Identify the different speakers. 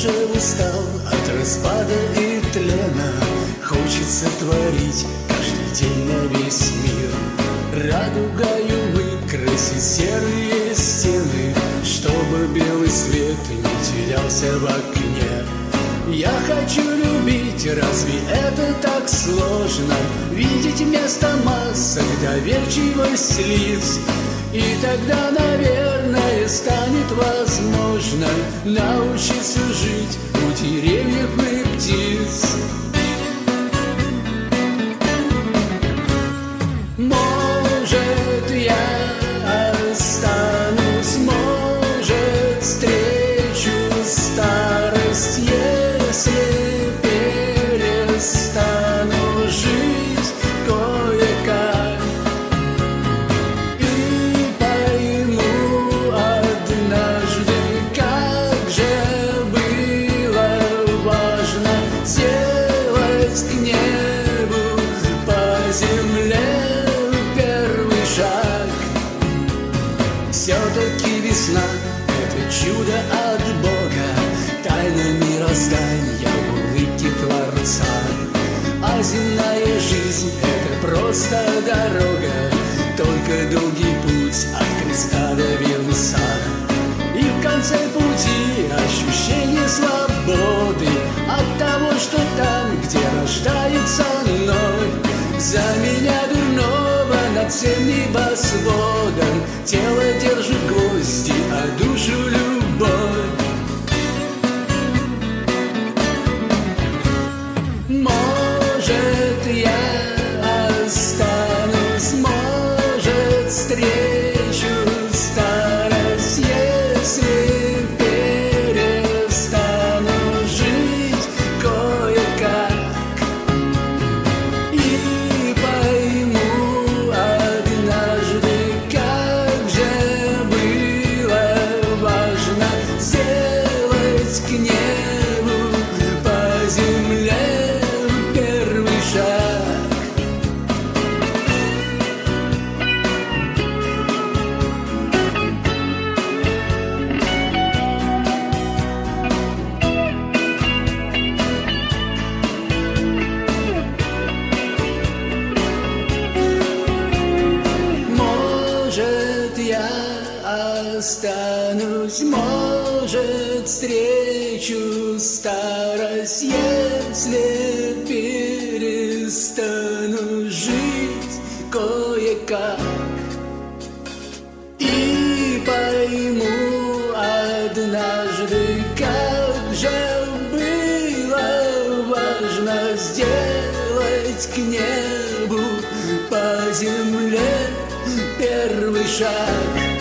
Speaker 1: уже устал от распада и тлена. Хочется творить каждый день на весь мир, радугою выкрасить серые стены, чтобы белый свет не терялся в окне. Я хочу любить, разве это так сложно? Видеть вместо масок доверчивость лиц. И тогда, наверное, станет возможно научиться жить у деревьев и птиц. Может, я останусь, может, встречу старость, если перестану жить кое-как. И пойму однажды, как же было важно сделать к небу по земле первый шаг. Все-таки весна — это чудо от Бога, тайна мироздания в улыбке Творца. А земная жизнь — это просто дорога, только долгий путь от креста до венца. И в конце пути ощущение свободы от того, что там, где рождается ноль, за меня дурного над всем небосводом тело держит гвозди, а душу любовь. Может, я останусь, может, встречу старость, если перестану жить кое-как. И пойму однажды, как же было важно сделать к небу по земле первый шаг. Может, я останусь, может, встречу старость, если перестану жить кое-как. И пойму однажды, как же было важно сделать к небу по земле первый шаг.